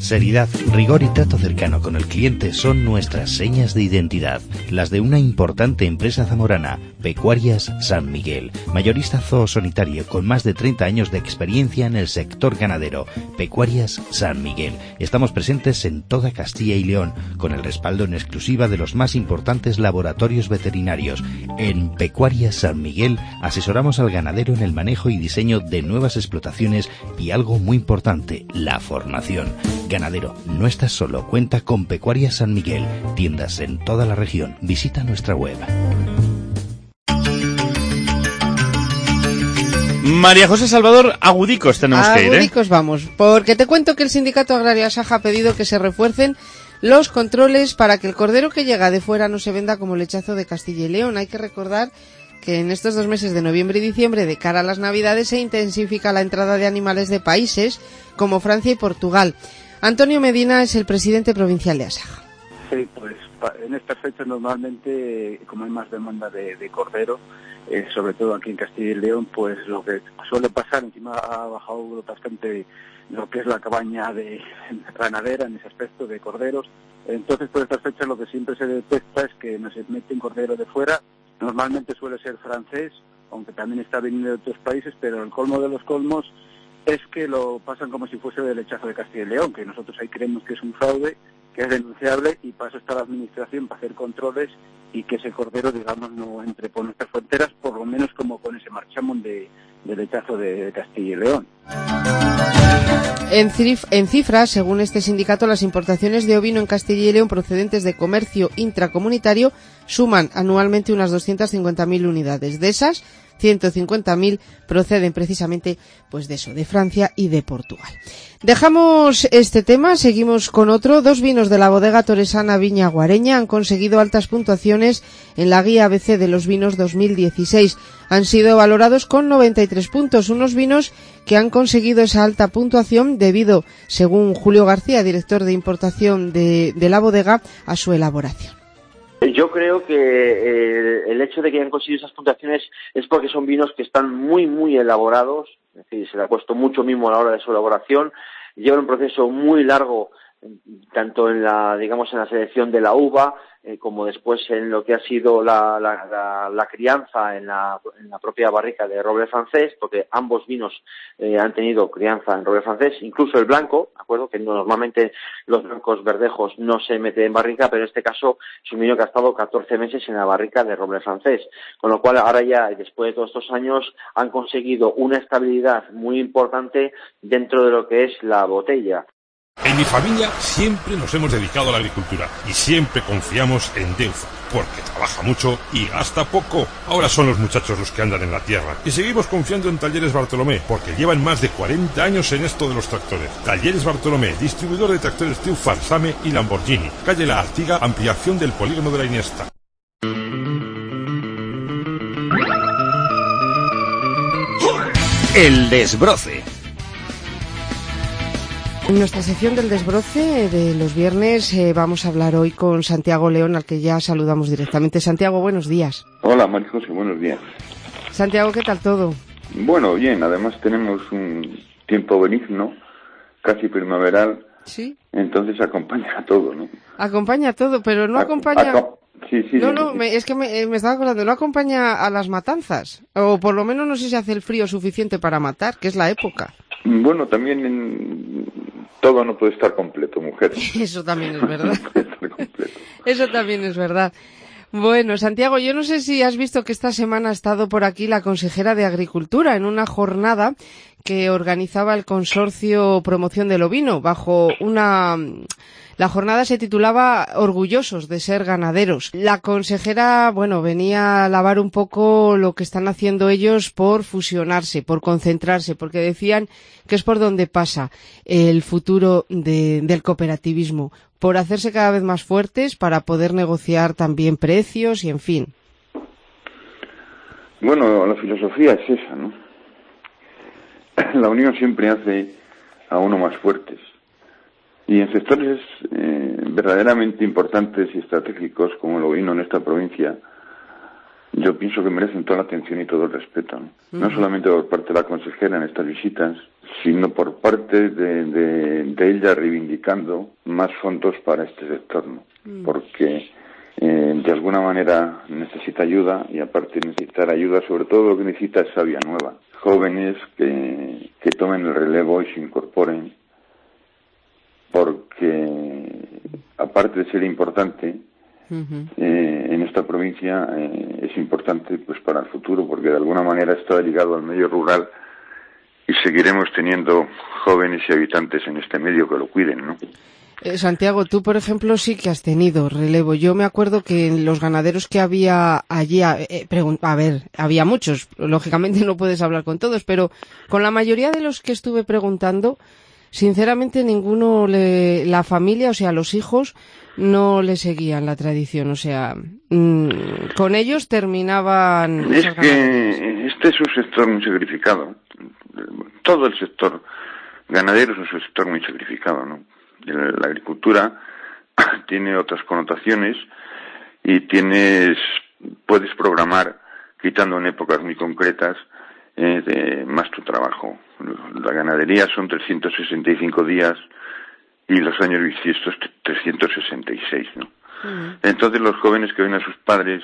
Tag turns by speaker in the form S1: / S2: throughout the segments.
S1: Seriedad, rigor y trato cercano con el cliente son nuestras señas de identidad, las de una importante empresa zamorana, Pecuarias San Miguel, mayorista zoosanitario con más de 30 años de experiencia en el sector ganadero. Pecuarias San Miguel. Estamos presentes en toda Castilla y León, con el respaldo en exclusiva de los más importantes laboratorios veterinarios. En Pecuarias San Miguel asesoramos al ganadero en el manejo y diseño de nuevas explotaciones y algo muy importante, la formación. Ganadero, no estás solo, cuenta con Pecuarias San Miguel, tiendas en toda la región. Visita nuestra web.
S2: María José Salvador, agudicos tenemos que ir, ¿eh?
S3: Agudicos vamos, porque te cuento que el Sindicato Agrario Asaja ha pedido que se refuercen los controles para que el cordero que llega de fuera no se venda como lechazo de Castilla y León. Hay que recordar que en estos 2 meses de noviembre y diciembre, de cara a las Navidades, se intensifica la entrada de animales de países como Francia y Portugal. Antonio Medina es el presidente provincial de Asaja.
S4: Sí, pues en estas fechas normalmente, como hay más demanda de cordero, sobre todo aquí en Castilla y León, pues lo que suele pasar, encima ha bajado bastante lo que es la cabaña de ganadera en ese aspecto de corderos. Entonces, por estas fechas lo que siempre se detecta es que no se meten cordero de fuera. Normalmente suele ser francés, aunque también está viniendo de otros países, pero el colmo de los colmos es que lo pasan como si fuese del lechazo de Castilla y León, que nosotros ahí creemos que es un fraude, que es denunciable, y para eso está la administración, para hacer controles y que ese cordero, digamos, no entre por nuestras fronteras, por lo menos como con ese marchamón de lechazo de Castilla y León.
S3: En cifras, según este sindicato, las importaciones de ovino en Castilla y León procedentes de comercio intracomunitario suman anualmente unas 250.000 unidades. De esas, 150.000 proceden precisamente pues de eso, de Francia y de Portugal. Dejamos este tema, seguimos con otro. 2 vinos de la bodega toresana Viña Guareña han conseguido altas puntuaciones en la guía ABC de los vinos 2016. Han sido valorados con 93 puntos, unos vinos que han conseguido esa alta puntuación debido, según Julio García, director de importación de la bodega, a su elaboración.
S5: Yo creo que el hecho de que hayan conseguido esas puntuaciones es porque son vinos que están muy, muy elaborados, es decir, se le ha puesto mucho mimo a la hora de su elaboración, llevan un proceso muy largo, tanto en la selección de la uva, como después en lo que ha sido la crianza en la propia barrica de roble francés, porque ambos vinos han tenido crianza en roble francés, incluso el blanco, ¿de acuerdo? Que normalmente los blancos verdejos no se meten en barrica, pero en este caso es un vino que ha estado 14 meses en la barrica de roble francés, con lo cual ahora ya, después de todos estos años, han conseguido una estabilidad muy importante dentro de lo que es la botella.
S6: En mi familia siempre nos hemos dedicado a la agricultura y siempre confiamos en Deufa, porque trabaja mucho y gasta poco. Ahora son los muchachos los que andan en la tierra. Y seguimos confiando en Talleres Bartolomé, porque llevan más de 40 años en esto de los tractores. Talleres Bartolomé, distribuidor de tractores Triumph, Same y Lamborghini. Calle La Artiga, ampliación del polígono de la Iniesta.
S1: El desbroce.
S3: En nuestra sección del desbroce de los viernes vamos a hablar hoy con Santiago León, al que ya saludamos directamente. Santiago, buenos días.
S7: Hola, María José, buenos días.
S3: Santiago, ¿qué tal todo?
S7: Bueno, bien, además tenemos un tiempo benigno, casi primaveral.
S3: Sí.
S7: Entonces acompaña a todo, ¿no?
S3: Acompaña a todo, pero no acompaña...
S7: Sí,
S3: No, es que me estaba acordando, no acompaña a las matanzas, o por lo menos no sé si hace el frío suficiente para matar, que es la época.
S7: Bueno, también todo no puede estar completo, mujer.
S3: Eso también es verdad. Eso también es verdad. Bueno, Santiago, yo no sé si has visto que esta semana ha estado por aquí la consejera de Agricultura en una jornada que organizaba el Consorcio Promoción del Ovino bajo una... La jornada se titulaba Orgullosos de ser ganaderos. La consejera, venía a alabar un poco lo que están haciendo ellos por fusionarse, por concentrarse, porque decían que es por donde pasa el futuro del cooperativismo, por hacerse cada vez más fuertes para poder negociar también precios y en fin.
S7: Bueno, la filosofía es esa, ¿no? La unión siempre hace a uno más fuertes. Y en sectores verdaderamente importantes y estratégicos, como el ovino en esta provincia, yo pienso que merecen toda la atención y todo el respeto, ¿no? No solamente por parte de la consejera en estas visitas, sino por parte de ella reivindicando más fondos para este sector, ¿no? Porque de alguna manera necesita ayuda, y aparte de necesitar ayuda, sobre todo lo que necesita es savia nueva. Jóvenes que tomen el relevo y se incorporen, porque aparte de ser importante, en esta provincia es importante pues para el futuro, porque de alguna manera está ligado al medio rural y seguiremos teniendo jóvenes y habitantes en este medio que lo cuiden, ¿no?
S3: Santiago, tú, por ejemplo, sí que has tenido relevo. Yo me acuerdo que en los ganaderos que había allí, había muchos, lógicamente no puedes hablar con todos, pero con la mayoría de los que estuve preguntando, sinceramente ninguno, la familia, o sea, los hijos, no le seguían la tradición, o sea, con ellos terminaban...
S7: Es que este es un sector muy sacrificado. Todo el sector ganadero es un sector muy sacrificado, ¿no? La agricultura tiene otras connotaciones y puedes programar, quitando en épocas muy concretas, más tu trabajo. La ganadería son 365 días y los años bisiestos 366, ¿no? Entonces los jóvenes que ven a sus padres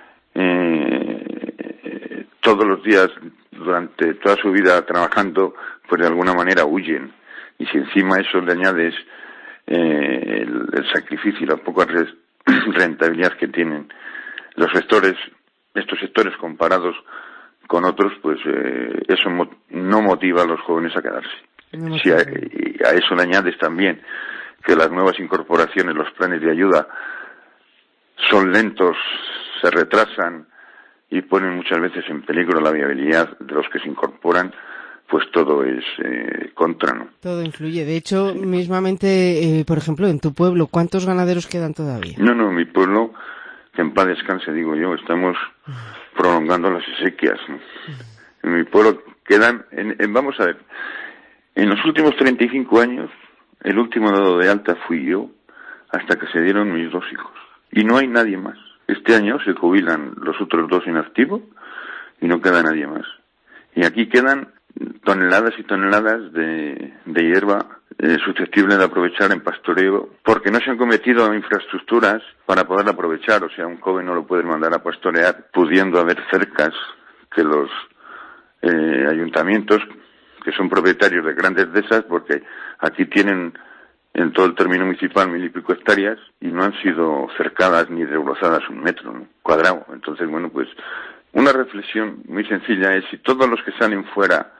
S7: todos los días durante toda su vida trabajando, pues de alguna manera huyen. Y si encima a eso le añades el sacrificio y la poca rentabilidad que tienen estos sectores comparados con otros, pues eso no motiva a los jóvenes a quedarse. Si a eso le añades también que las nuevas incorporaciones, los planes de ayuda son lentos, se retrasan y ponen muchas veces en peligro la viabilidad de los que se incorporan, pues todo es contra, ¿no? Todo
S3: influye. De hecho, mismamente, por ejemplo, en tu pueblo, ¿cuántos ganaderos quedan todavía?
S7: No, mi pueblo, que en paz descanse, digo yo, estamos prolongando las exequias, ¿no? En mi pueblo quedan, vamos a ver, en los últimos 35 años, el último dado de alta fui yo, hasta que se dieron mis 2 hijos. Y no hay nadie más. Este año se jubilan los otros 2 en activo y no queda nadie más. Y aquí quedan toneladas y toneladas de hierba susceptible de aprovechar en pastoreo, porque no se han cometido infraestructuras para poder aprovechar. O sea, un joven no lo puede mandar a pastorear, pudiendo haber cercas que los ayuntamientos, que son propietarios de grandes dehesas, porque aquí tienen en todo el término municipal 1.000 y pico hectáreas y no han sido cercadas ni desbrozadas 1 metro, ¿no?, cuadrado. Entonces, bueno, pues una reflexión muy sencilla es: si todos los que salen fuera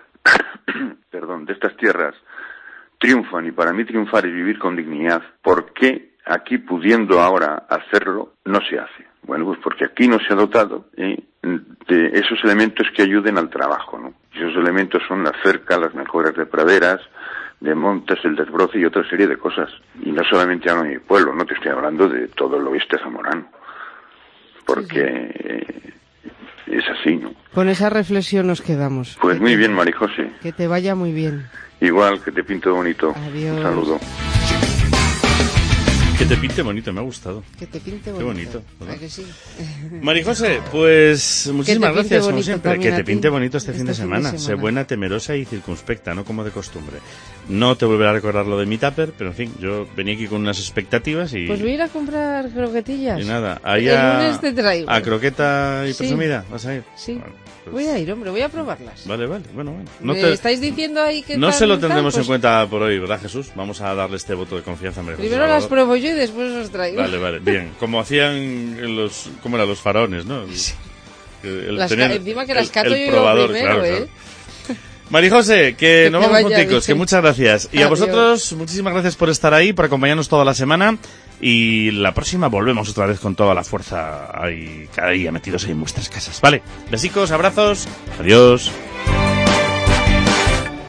S7: de estas tierras triunfan, y para mí triunfar es vivir con dignidad, ¿por qué aquí, pudiendo ahora hacerlo, no se hace? Bueno, pues porque aquí no se ha dotado de esos elementos que ayuden al trabajo, ¿no? Esos elementos son la cerca, las mejoras de praderas, de montes, el desbroce y otra serie de cosas. Y no solamente hablo de mi pueblo, no te estoy hablando de todo el oeste zamorano, porque es así, ¿no?
S3: Con esa reflexión nos quedamos.
S7: Pues muy bien, María José.
S3: Que te vaya muy bien.
S7: Igual, que te pinte bonito.
S3: Adiós.
S7: Un saludo.
S2: Que te pinte bonito, me ha gustado.
S3: Que te pinte bonito.
S2: Qué bonito, ¿verdad?
S3: ¿A que sí?
S2: María José, pues muchísimas gracias, como siempre. Que te pinte bonito este fin de semana. Sé buena, temerosa y circunspecta, no como de costumbre. No te volveré a recordar lo de mi tupper, pero en fin, yo venía aquí con unas expectativas y...
S3: Pues voy a ir a comprar croquetillas.
S2: Y nada, ahí
S3: el lunes te traigo.
S2: A croqueta y presumida, ¿vas a ir?
S3: Sí.
S2: Bueno, pues...
S3: Voy a ir, hombre, voy a probarlas.
S2: Vale, bueno.
S3: No te... ¿Estáis diciendo ahí que
S2: no se lo tendremos en cuenta por hoy, ¿verdad, Jesús? Vamos a darle este voto de confianza.
S3: Primero las pruebo yo y después os traigo.
S2: Vale, bien. Como hacían los faraones, ¿no?
S3: Sí. Encima que las cato yo
S2: probador,
S3: primero,
S2: claro. María José, que nos vamos junticos, que muchas gracias. Y
S3: Adiós.
S2: A vosotros, muchísimas gracias por estar ahí, por acompañarnos toda la semana. Y la próxima volvemos otra vez con toda la fuerza ahí, cada día metidos ahí en vuestras casas. Vale, besicos, abrazos, adiós.